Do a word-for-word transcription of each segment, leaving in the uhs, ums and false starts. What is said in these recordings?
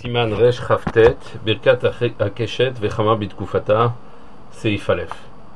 Siman Resh Chavtet, Birkat Akeshet Vechama Bitkufata, Seif Aleph.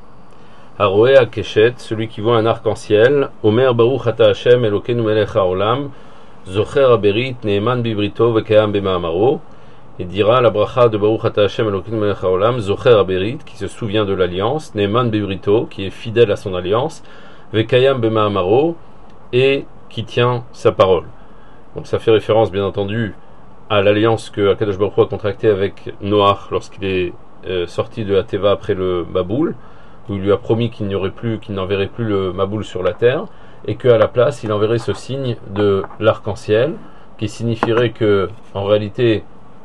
Haroé Akeshet, celui qui voit un arc-en-ciel, Omer Baruch Ata Hashem Elokeinu Melech HaOlam, Zocher Aberit Neeman Bibrito Vekayam Bema'amaro, et dira la bracha de Baruch Ata Hashem Elokeinu Melech HaOlam, Zocher Aberit, qui se souvient de l'alliance, Neeman Bibrito, qui est fidèle à son alliance, Vekayam Bema'amaro, et qui tient sa parole. Donc ça fait référence bien entendu à l'alliance que Akadosh Baruch Hu a contractée avec Noach lorsqu'il est euh, sorti de la Teva après le Maboul, où il lui a promis qu'il n'y aurait plus, qu'il n'enverrait plus le Maboul sur la terre, et qu'à la place il enverrait ce signe de l'arc-en-ciel, qui signifierait que en réalité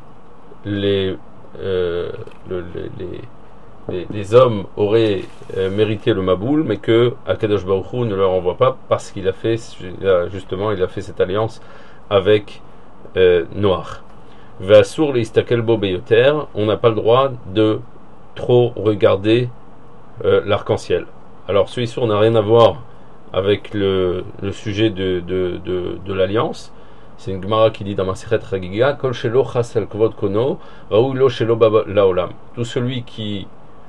les, euh, le, les, les, les hommes auraient euh, mérité le Maboul, mais que Akadosh Baruch Hu ne leur envoie pas parce qu'il a fait justement il a fait cette alliance avec Euh, noir. Vassour les istakelbo beyoter, on n'a pas le droit de trop regarder euh, l'arc-en-ciel. Alors ce issour n'a rien à voir avec le, le sujet de, de, de, de l'alliance. C'est une Gemara qui dit dans Masechet Chagiga, Kol shelo chas al kvod kono, raoui lo shelo laolam. Tout celui qui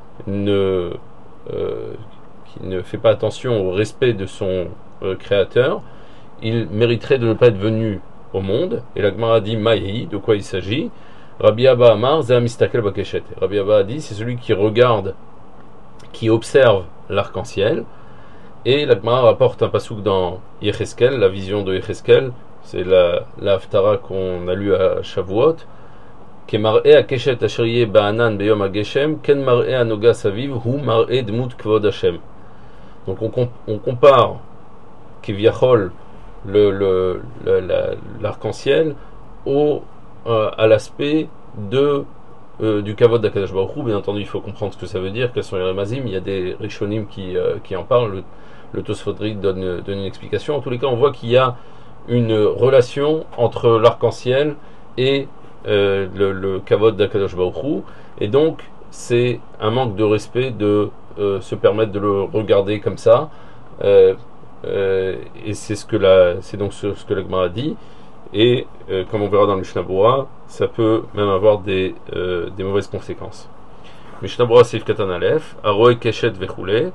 ne, euh, qui ne fait pas attention au respect de son euh, créateur, il mériterait de ne pas être venu au monde. Et la Gemara dit Maï, de quoi il s'agit? Rabbi Abba Amar, Zeh mistakel bakeshet. Rabbi Abba a dit c'est celui qui regarde, qui observe l'arc-en-ciel. Et la Gemara rapporte un pasouk dans Yecheskel, la vision de Yecheskel, c'est la, la haftara qu'on a lu à Shavuot. Ke mar'e akeshet asher ba'anan beyom hageshem, ken mar'e anoga saviv, hu mar'e dmut kvod Hashem. Donc on, comp- on compare Keviachol, Le, le, le, la, l'arc-en-ciel au, euh, à l'aspect de, euh, du kavod d'Akadosh Baruch Hu. Bien entendu, il faut comprendre ce que ça veut dire, quels sont les remazim. Il y a des rishonim qui, euh, qui en parlent. Le, le Tosfot donne, donne une explication. En tous les cas, on voit qu'il y a une relation entre l'arc-en-ciel et euh, le, le kavod d'Akadosh Baruch Hu. Et donc, c'est un manque de respect de euh, se permettre de le regarder comme ça. Euh, Euh, et c'est ce que la, c'est donc ce, ce que la Gemara dit, et euh, comme on verra dans le Mishnah Berurah, ça peut même avoir des, euh, des mauvaises conséquences. Mishnah Berurah Seif Katan Aleph, Aroe Keshet Vechule,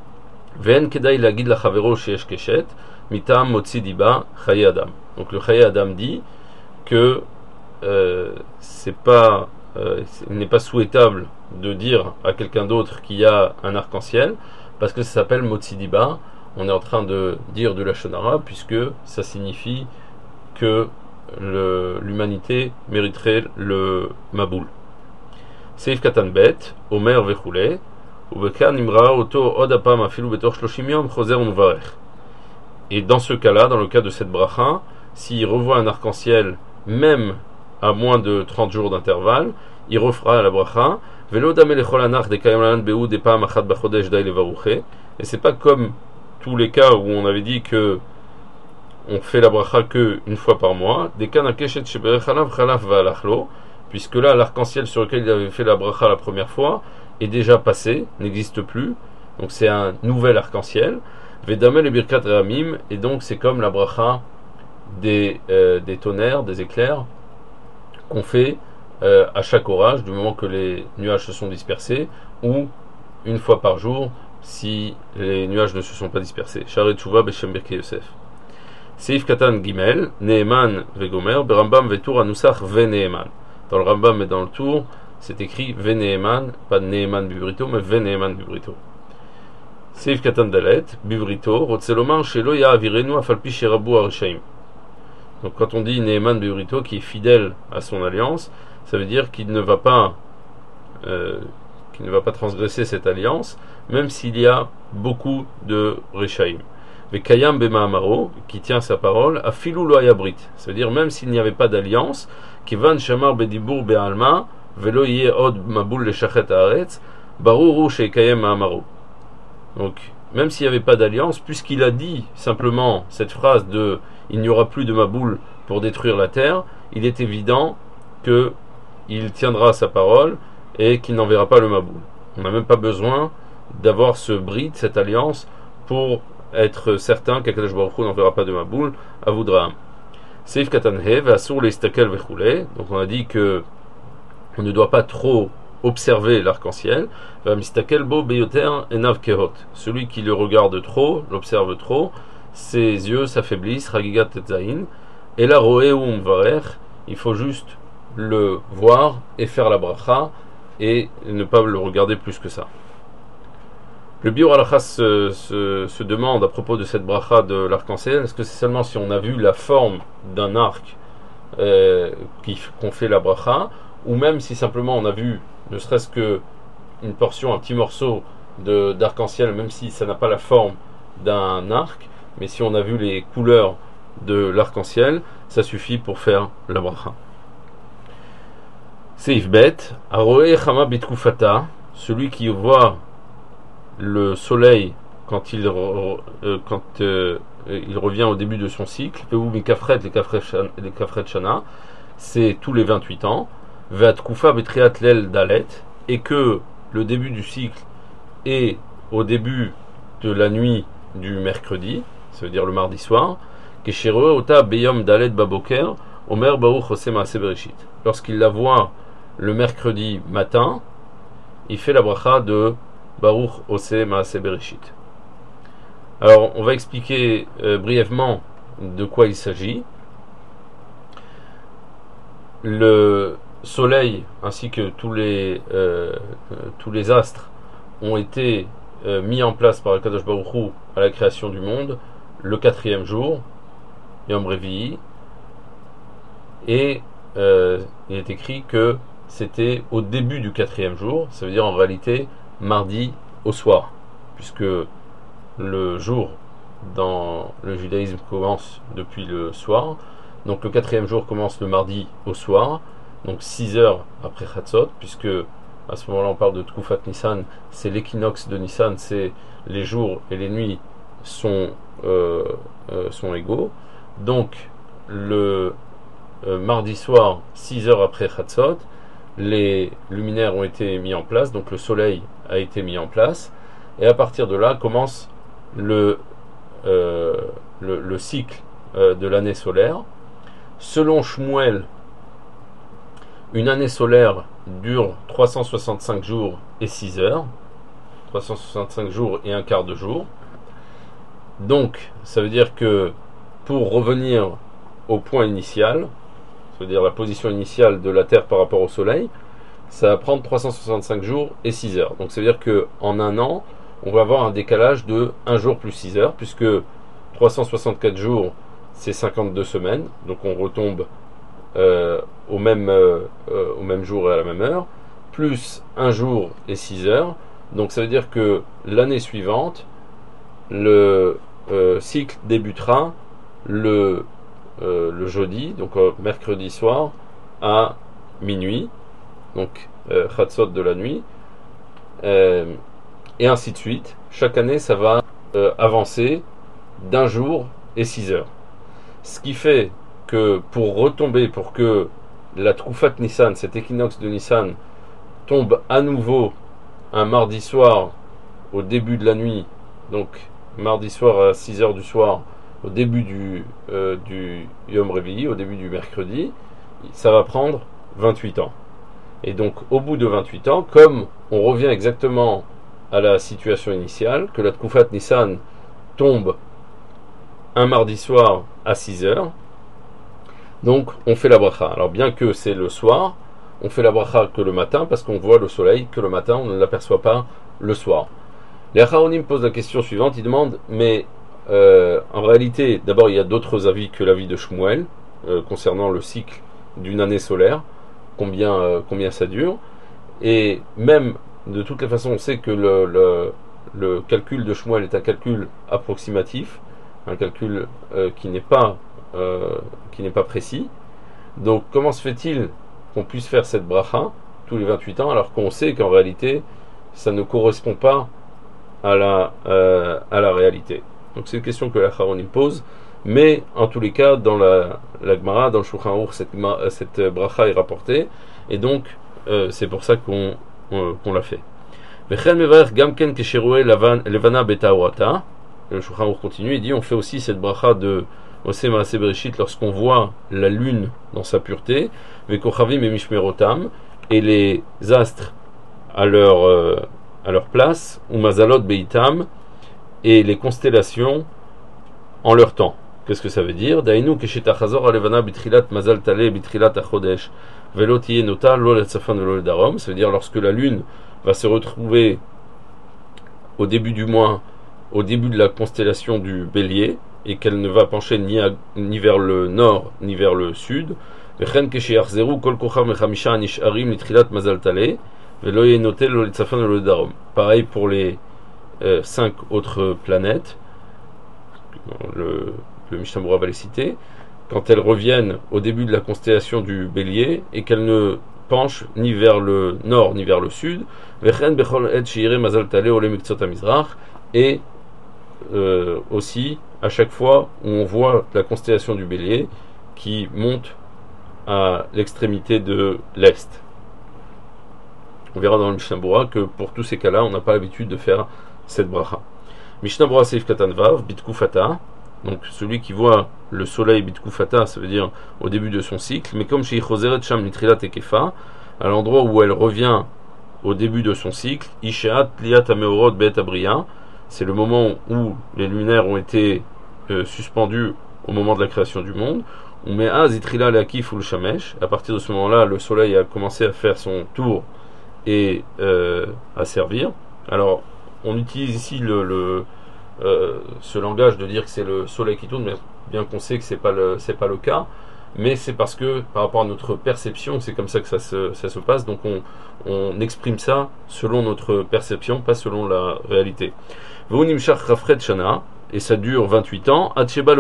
Ven Kedai Lagid Lachavero Sheesh Keshet, Mitam Motzi Diba Chaye Adam. Donc le Chaye Adam dit que euh, c'est pas, euh, il n'est pas souhaitable de dire à quelqu'un d'autre qu'il y a un arc-en-ciel, parce que ça s'appelle Motzi Diba. On est en train de dire de la Shonara, puisque ça signifie que le, l'humanité mériterait le Maboul. Seif Katan Bet, Omer Vechule, Ubekan Imra Oto Odapam Afilu Betor Shloshim Yom Choser Uvarech. Et dans ce cas-là, dans le cas de cette bracha, s'il revoit un arc-en-ciel, même à moins de trente jours d'intervalle, il refera la bracha. Velo Dame Lechol Anach de Kayamlan Beou de Pam Achat Bachodesh Dai Levaruche. Et c'est pas comme tous les cas où on avait dit que on fait la bracha que une fois par mois, des cas nakeshet sheberech halav chalav va'alachlo, puisque là l'arc-en-ciel sur lequel il avait fait la bracha la première fois est déjà passé, n'existe plus, donc c'est un nouvel arc-en-ciel. Vedamel et birkat ramim, et donc c'est comme la bracha des euh, des tonnerres, des éclairs qu'on fait euh, à chaque orage, du moment que les nuages se sont dispersés, ou une fois par jour si les nuages ne se sont pas dispersés. Sharet Tshuva Beshem Birkei Yosef. Seif Katan Gimel, Neeman Vegomer, Berambam Vetour Anusach Veneeman. Dans le Rambam et dans le Tour, c'est écrit Veneeman, pas Neeman Bibrito, mais Veneeman Bibrito. Seif Katan Dalet, Bibrito, Rotselomar Shelo Ya Avirenu Afalpi Sherabu Arishaim. Donc quand on dit Neeman Bibrito, qui est fidèle à son alliance, ça veut dire qu'il ne va pas euh, qui ne va pas transgresser cette alliance, même s'il y a beaucoup de Rechaim. Vekayam Bema'amaro, qui tient sa parole, Afilu lo hayabrit, ça veut dire même s'il n'y avait pas d'alliance, Kivan Shamar Bedibur Be'alma, Velo Yeh Od Mabul Leshachet Haaretz, Baruru Sheikayem Ma'amaro. Donc, même s'il n'y avait pas d'alliance, puisqu'il a dit simplement cette phrase de il n'y aura plus de Maboul pour détruire la terre, il est évident qu'il tiendra sa parole et qu'il n'enverra pas le Maboul. On n'a même pas besoin d'avoir ce brit, cette alliance, pour être certain qu'Akadosh Baruch Hu n'enverra pas de Maboul à Voudraham. Seif Katanhe, Vasur Leistakel Vechule. Donc on a dit que on ne doit pas trop observer l'arc-en-ciel. Vamistakel Bo Beyoter Enav Kehot. Celui qui le regarde trop, l'observe trop, ses yeux s'affaiblissent. Ragigat Tetzain. Et la Roeum Varer, il faut juste le voir et faire la bracha et ne pas le regarder plus que ça. Le Biur Halakha se, se, se demande à propos de cette bracha de l'arc-en-ciel, est-ce que c'est seulement si on a vu la forme d'un arc euh, qu'on fait la bracha, ou même si simplement on a vu ne serait-ce que une portion, un petit morceau de, d'arc-en-ciel, même si ça n'a pas la forme d'un arc, mais si on a vu les couleurs de l'arc-en-ciel, ça suffit pour faire la bracha. Seif Bet, Aroe Chama Bitkufata, celui qui voit le soleil quand il, euh, quand, euh, il revient au début de son cycle, les Kafret, les Kafret Shana, c'est tous les vingt-huit ans, Vat Kufa Betriat Lel Dalet, et que le début du cycle est au début de la nuit du mercredi, ça veut dire le mardi soir, Keshereu Ota Beyom Dalet Baboker, Omer Baruch Ose Maaseh Bereshit. Lorsqu'il la voit le mercredi matin, il fait la bracha de Baruch Ose Maaseh Bereshit. Alors, on va expliquer euh, brièvement de quoi il s'agit. Le soleil ainsi que tous les euh, euh, tous les astres ont été euh, mis en place par Akadosh Baruch Hu à la création du monde le quatrième jour, Yom Revi'i, et euh, il est écrit que c'était au début du quatrième jour, ça veut dire en réalité mardi au soir, puisque le jour dans le judaïsme commence depuis le soir, donc le quatrième jour commence le mardi au soir, donc six heures après Chatzot, puisque à ce moment-là on parle de Tkufat Nissan, c'est l'équinoxe de Nissan, c'est les jours et les nuits sont, euh, euh, sont égaux, donc le euh, mardi soir, six heures après Chatzot, les luminaires ont été mis en place, donc le soleil a été mis en place, et à partir de là commence le, euh, le, le cycle euh, de l'année solaire. Selon Shmuel, une année solaire dure trois cent soixante-cinq jours et six heures, trois cent soixante-cinq jours et un quart de jour. Donc, ça veut dire que pour revenir au point initial, c'est-à-dire la position initiale de la Terre par rapport au Soleil, ça va prendre trois cent soixante-cinq jours et six heures. Donc ça veut dire qu'en un an, on va avoir un décalage de un jour plus six heures, puisque trois cent soixante-quatre jours, c'est cinquante-deux semaines, donc on retombe euh, au, même, euh, euh, au même jour et à la même heure, plus un jour et six heures. Donc ça veut dire que l'année suivante, le euh, cycle débutera le Euh, le jeudi, donc euh, mercredi soir à minuit, donc euh, Chatzot de la nuit, euh, et ainsi de suite. Chaque année, ça va euh, avancer d'un jour et six heures. Ce qui fait que pour retomber, pour que la Troufat Nissan, cet équinoxe de Nissan, tombe à nouveau un mardi soir au début de la nuit, donc mardi soir à six heures du soir, au début du, euh, du Yom Revi'i, au début du mercredi, ça va prendre vingt-huit ans. Et donc, au bout de vingt-huit ans, comme on revient exactement à la situation initiale, que la Tkufat Nissan tombe un mardi soir à six heures, donc on fait la bracha. Alors, bien que c'est le soir, on fait la bracha que le matin, parce qu'on voit le soleil que le matin, on ne l'aperçoit pas le soir. Les Acharonim posent la question suivante, ils demandent, mais Euh, en réalité, d'abord, il y a d'autres avis que l'avis de Shmuel euh, concernant le cycle d'une année solaire, combien, euh, combien ça dure. Et même, de toutes les façons, on sait que le, le, le calcul de Shmuel est un calcul approximatif, un calcul euh, qui n'est pas, euh, qui n'est pas précis. Donc, comment se fait-il qu'on puisse faire cette bracha tous les vingt-huit ans, alors qu'on sait qu'en réalité, ça ne correspond pas à la, euh, à la réalité? Donc c'est une question que la Charonim pose, mais en tous les cas, dans la, la Gemara, dans le Shulchan Aruch, cette, cette bracha est rapportée, et donc euh, c'est pour ça qu'on, euh, qu'on l'a fait. Le Shulchan Aruch continue, il dit on fait aussi cette bracha de, Osé Maaseh Bereshit, lorsqu'on voit la lune dans sa pureté, Vekochavim et Mishmerotam, et les astres à leur, euh, à leur place, ou Mazalot Beitam, et les constellations en leur temps. Qu'est-ce que ça veut dire? Dainu keshetachazor alevana bitrilat mazal tale bitrilat achodesh velo tiye nota lo letzafan velo darom. Ça veut dire lorsque la lune va se retrouver au début du mois, au début de la constellation du Bélier, et qu'elle ne va pencher ni, à, ni vers le nord ni vers le sud. Vechen kesheyachzeru kol kochav mechamisha anisharim litrilat mazal tale velo tiye nota lo letzafan velo darom. Pareil pour les euh, cinq autres planètes. Le le Mishnah Berurah va les citer, quand elles reviennent au début de la constellation du Bélier et qu'elles ne penchent ni vers le nord ni vers le sud, et euh, aussi à chaque fois où on voit la constellation du Bélier qui monte à l'extrémité de l'est. On verra dans le Mishnah Berurah que pour tous ces cas-là, on n'a pas l'habitude de faire cette bracha. Mishnah Berurah Seif Katan Vav, Bitkufata. Donc celui qui voit le soleil bitkufata, ça veut dire au début de son cycle, mais comme chez Ichoseret Sham Nitrilat Ekefa, à l'endroit où elle revient au début de son cycle, Ishaat Liat Ameorot Bet Abriya, c'est le moment où les luminaires ont été euh, suspendus au moment de la création du monde, on met Az Itrila Leakif ou le Shamesh, à partir de ce moment-là, le soleil a commencé à faire son tour et euh, à servir. Alors, on utilise ici le, le Euh, ce langage de dire que c'est le soleil qui tourne, mais bien qu'on sait que c'est pas le c'est pas le cas, mais c'est parce que par rapport à notre perception, c'est comme ça que ça se, ça se passe, donc on, on exprime ça selon notre perception, pas selon la réalité. Et ça dure vingt-huit ans,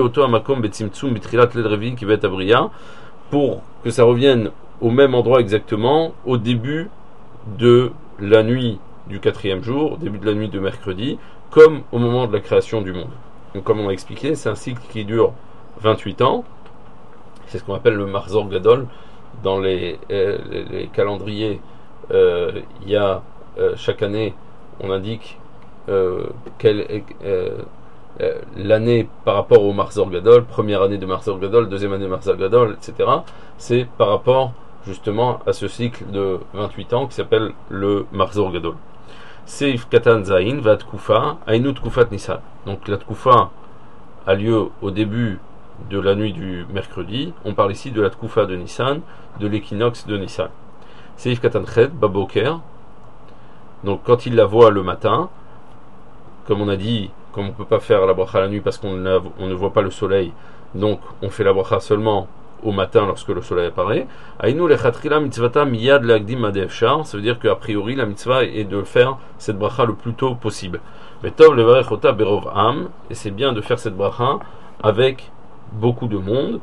pour que ça revienne au même endroit exactement au début de la nuit du quatrième jour, au début de la nuit de mercredi, comme au moment de la création du monde. Donc, comme on a expliqué, c'est un cycle qui dure vingt-huit ans. C'est ce qu'on appelle le Marzor Gadol. Dans les, euh, les, les calendriers, euh, il y a euh, chaque année, on indique euh, quelle est euh, euh, l'année par rapport au Marzor Gadol, première année de Marzor Gadol, deuxième année de Marzor Gadol, et cetera. C'est par rapport justement à ce cycle de vingt-huit ans qui s'appelle le Marzor Gadol. Seif Katan Zain va Tkufa, Ainu Tkufat Nissan. Donc la Tkufa a lieu au début de la nuit du mercredi. On parle ici de la Tkufa de Nissan, de l'équinoxe de Nissan. Seif Katan Ched, Baboker. Donc quand il la voit le matin, comme on a dit, comme on ne peut pas faire la bracha la nuit parce qu'on ne voit pas le soleil, donc on fait la bracha seulement au matin lorsque le soleil apparaît. Aïnou lechatrila mitzvata miyad leagdim adefshar, ça veut dire qu'a priori la mitzvah est de faire cette bracha le plus tôt possible. Vetov levarech ota berov am, et c'est bien de faire cette bracha avec beaucoup de monde.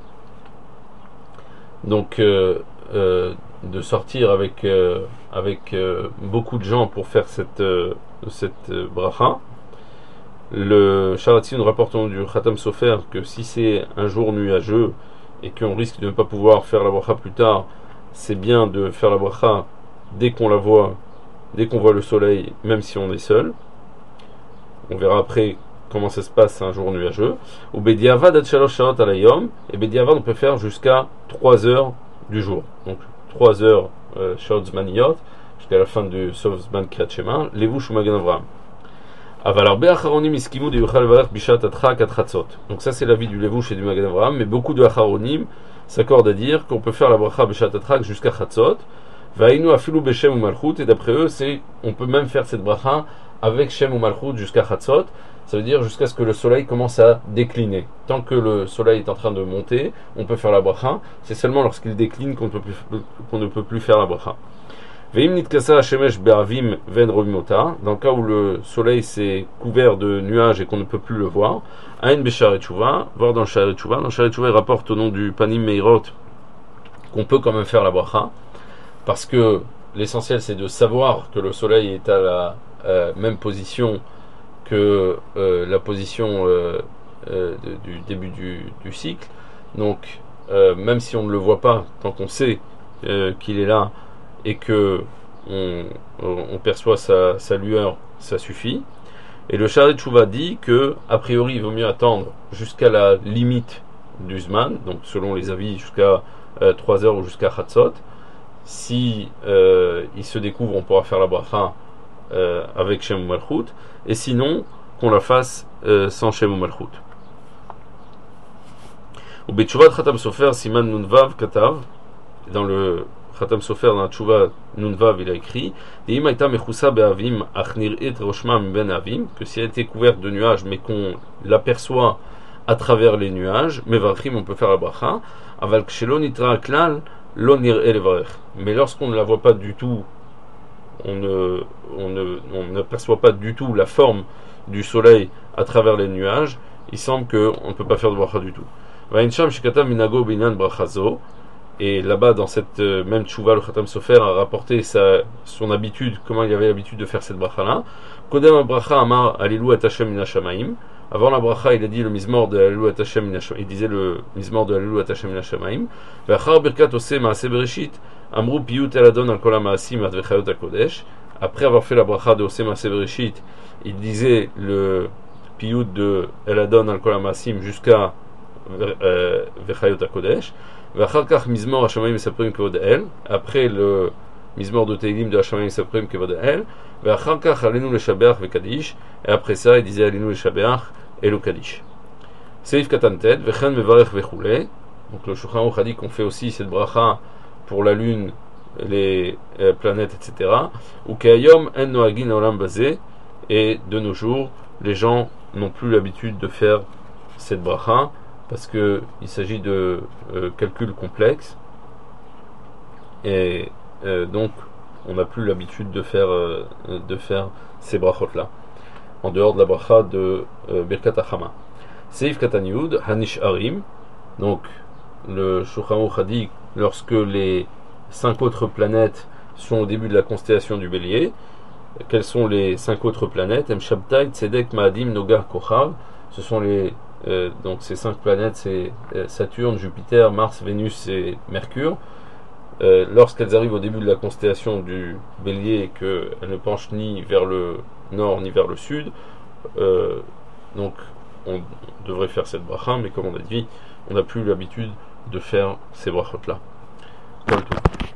Donc euh, euh, de sortir avec euh, avec euh, beaucoup de gens pour faire cette euh, cette euh, bracha. Le Sharatzi nous rapporte du Khatam Sofer que si c'est un jour nuageux et qu'on risque de ne pas pouvoir faire la bracha plus tard, c'est bien de faire la bracha dès qu'on la voit, dès qu'on voit le soleil, même si on est seul. On verra après comment ça se passe un jour nuageux. Ou Bediavad ad shalosh shaot alayom, et Bediavad on peut faire jusqu'à trois heures du jour. Donc trois heures shaot zmaniyot, jusqu'à la fin du sof zman kriyat shema, levush ou magan Avraham. Donc ça c'est l'avis du Levush et du Magan Avraham, mais beaucoup de Acharonim s'accordent à dire qu'on peut faire la bracha Bishat Atrak jusqu'à Chatzot, Vainu afilu beshem ou malchut, et d'après eux c'est on peut même faire cette bracha avec Shem ou malchut jusqu'à Chatzot, ça veut dire jusqu'à ce que le soleil commence à décliner. Tant que le soleil est en train de monter, on peut faire la bracha, c'est seulement lorsqu'il décline qu'on, peut plus, qu'on ne peut plus faire la bracha. Dans le cas où le soleil s'est couvert de nuages et qu'on ne peut plus le voir, Aïn Besharet Tshuva, voir dans le Sharet Tshuva. Dans le Sharet Tshuva, il rapporte au nom du Panim Meirot qu'on peut quand même faire la bracha, parce que l'essentiel c'est de savoir que le soleil est à la euh, même position que euh, la position euh, euh, de, du début du, du cycle. Donc, euh, même si on ne le voit pas, tant qu'on sait euh, qu'il est là, et que on, on perçoit sa, sa lueur, ça suffit. Et le Sharet Tshuva dit que, a priori, il vaut mieux attendre jusqu'à la limite du Zman, donc selon les avis jusqu'à euh, trois heures ou jusqu'à Chatzot. Si euh, il se découvre, on pourra faire la bracha euh, avec Shem ou Malchut, et sinon qu'on la fasse euh, sans Shem ou Malchut. Ou Betchuvat Khatam Sofer Siman Nunvav Katav, dans le Khatam Sofer, dans la Tchouva Nunvav, il a écrit que si elle était couverte de nuages, mais qu'on l'aperçoit à travers les nuages, Mevarchim, on peut faire la bracha. Aval Kshelo Nitra Klal, Lo Nir'e Levarech. Mais lorsqu'on ne la voit pas du tout, on ne, on ne, on n'aperçoit pas du tout la forme du soleil à travers les nuages, il semble qu'on ne peut pas faire de bracha du tout. Vaincham Shikata Minago Binan Brachazo. Et là-bas, dans cette euh, même tchouva, le Khatam Sofer a rapporté sa, son habitude, comment il avait l'habitude de faire cette bracha-là. Kodem bracha amar alilu et Hashem min hashamaim. Avant la bracha, il a dit le mizmor de alilu et Hashem min hashamaim. Il disait le mizmor de alilu et Hashem min hashamaim. Ve'achar birkat ose maaseh bereshit amru piyut eladon al kol hamaasim ad vechayot hakodesh. Après avoir fait la bracha de ose maaseh bereshit, il disait le piyut de eladon al kol hamaasim jusqu'à euh, vechayot hakodesh. Après le mizmor de Teilim de Hashamayim Saprim Kevod El, et après ça il disait Alinu le Shabeach et le Kaddish. Seif Katanted, Vechen Mevarech Vechule. Donc le Shulchan Aruch a dit qu'on fait aussi cette bracha pour la lune, les euh, planètes, et cetera. Ou Keayom En Noagin Olam Bazé, et de nos jours, les gens n'ont plus l'habitude de faire cette bracha, parce qu'il s'agit de euh, calculs complexes et euh, donc on n'a plus l'habitude de faire, euh, de faire ces brachot là en dehors de la bracha de euh, Birkat Hachama. Seif Katan Yud Hanish Arim, donc le Shulchan Aruch a dit lorsque les cinq autres planètes sont au début de la constellation du Bélier, quelles sont les cinq autres planètes? Em Shabtai Tzedek Maadim Nogar Kochav, ce sont les Euh, donc ces cinq planètes, c'est euh, Saturne, Jupiter, Mars, Vénus et Mercure. Euh, lorsqu'elles arrivent au début de la constellation du Bélier et qu'elles ne penchent ni vers le nord ni vers le sud, euh, donc on devrait faire cette bracha, mais comme on a dit, on n'a plus l'habitude de faire ces brachot là. Comme tout.